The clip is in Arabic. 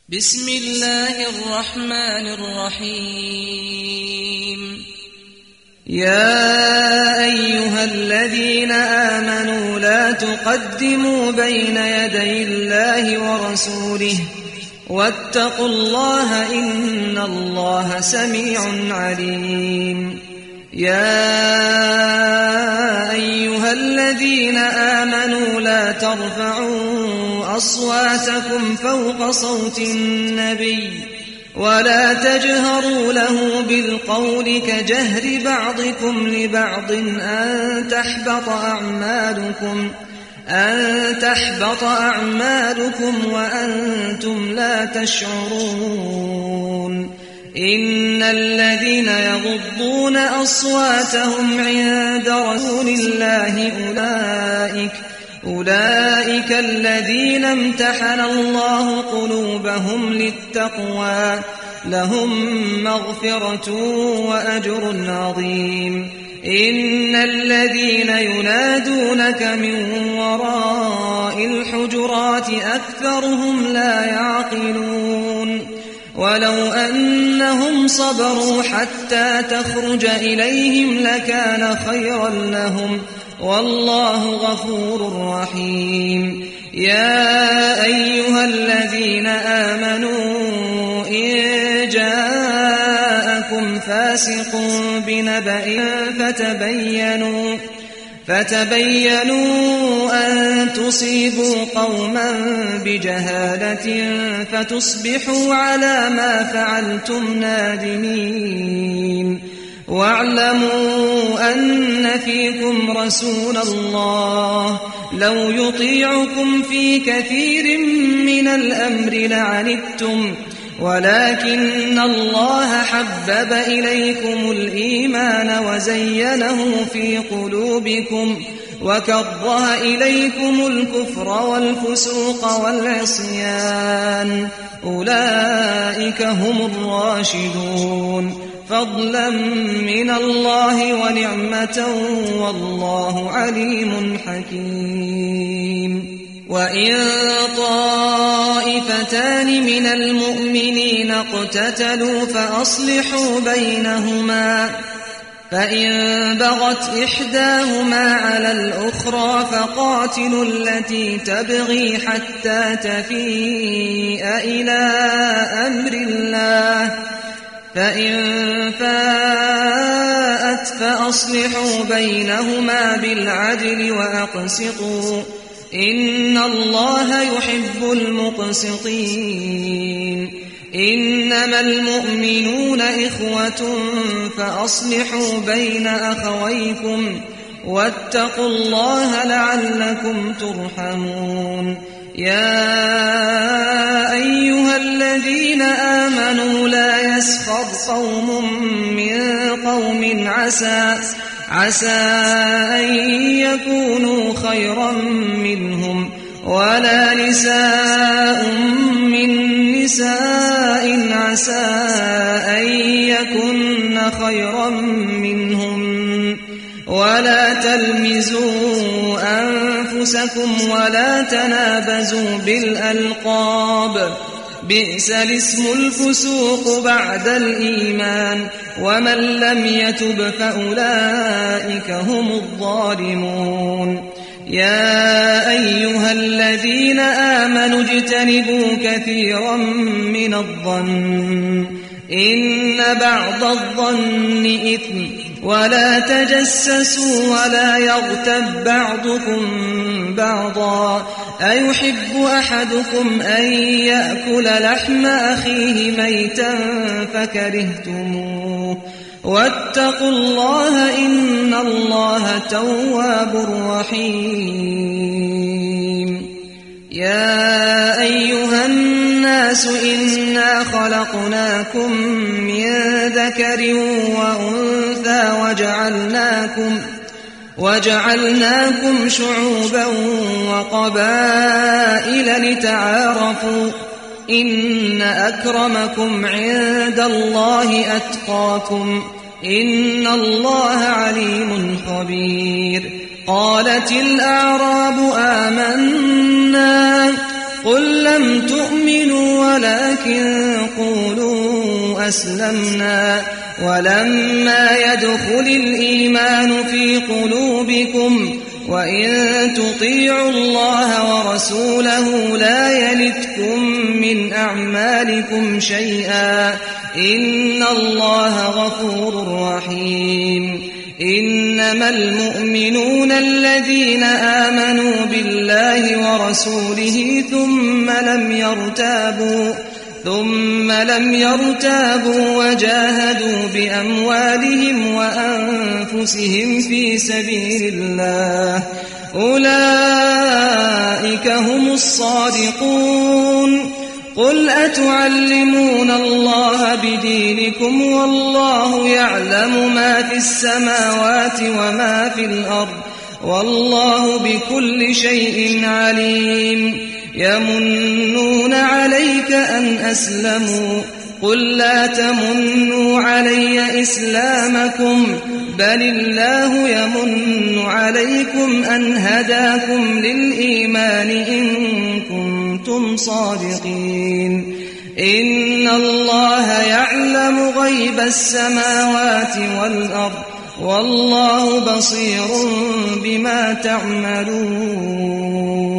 بسم الله الرحمن الرحيم يا أيها الذين آمنوا لا تقدموا بين يدي الله ورسوله واتقوا الله إن الله سميع عليم يا أيها الذين آمنوا لا ترفعوا أصواتكم فوق صوت النبي ولا تجهروا له بالقول كجهر بعضكم لبعض أن تحبط أعمالكم وأنتم لا تشعرون إن الذين يغضون أصواتهم عند رسول الله أولئك الذين امتحن الله قلوبهم للتقوى لهم مغفرة وأجر عظيم إن الذين ينادونك من وراء الحجرات أكثرهم لا يعقلون ولو أنهم صبروا حتى تخرج إليهم لكان خيرا لهم والله غفور رحيم يا أيها الذين آمنوا إن جاءكم فاسق بنبأ فتبينوا أن تصيبوا قوما بجهالة فتصبحوا على ما فعلتم نادمين واعلموا أن فيكم رسول الله لو يطيعكم في كثير من الأمر لعنتم ولكن الله حبب إليكم الإيمان وزينه في قلوبكم وكره إليكم الكفر والفسوق والعصيان أولئك هم الراشدون فضلا من الله ونعمة والله عليم حكيم وإن طائفتان من المؤمنين اقتتلوا فأصلحوا بينهما فإن بغت إحداهما على الأخرى فقاتلوا التي تبغي حتى تفيء إلى أمر الله فإن فاءت فأصلحوا بينهما بالعدل وأقسطوا إن الله يحب المقسطين إنما المؤمنون إخوة فأصلحوا بين أخويكم واتقوا الله لعلكم ترحمون يا أيها الذين آمنوا لا يسخر قوم من قوم عسى أن يكونوا خيرا منهم ولا نساء من نساء عسى أن يكن خيرا منهم ولا تلمزوا أنفسكم ولا تنابزوا بالألقاب بئس الاسم الفسوق بعد الإيمان ومن لم يتب فأولئك هم الظالمون يا أيها الذين آمنوا اجتنبوا كثيرا من الظن إن بعض الظن إثم ولا تجسسوا ولا يغتب بعضكم بعضا أيحب أحدكم أن يأكل لحم أخيه ميتا فكرهتموه واتقوا الله إن الله تواب رحيم يا أيها الناس إنا خلقناكم من ذكر وأنثى وجعلناكم شعوبا وقبائل لتعارفوا إن أكرمكم عند الله أتقاكم إن الله عليم خبير قالت الأعراب آمنا قل لم تؤمنوا ولكن قولوا أسلمنا ولما يدخل الإيمان في قلوبكم وإن تطيعوا الله ورسوله لا يلتكم من أعمالكم شيئا إن الله غفور رحيم إنما المؤمنون الذين آمنوا بالله ورسوله ثم لم يرتابوا وجاهدوا بأموالهم وأنفسهم في سبيل الله أولئك هم الصادقون قل أتعلمون الله بدينكم والله يعلم ما في السماوات وما في الأرض والله بكل شيء عليم يمنون عليك أن أسلموا قل لا تمنوا علي إسلامكم بل الله يمن عليكم أن هداكم للإيمان إن كنتم صادقين إن الله يعلم غيب السماوات والأرض والله بصير بما تعملون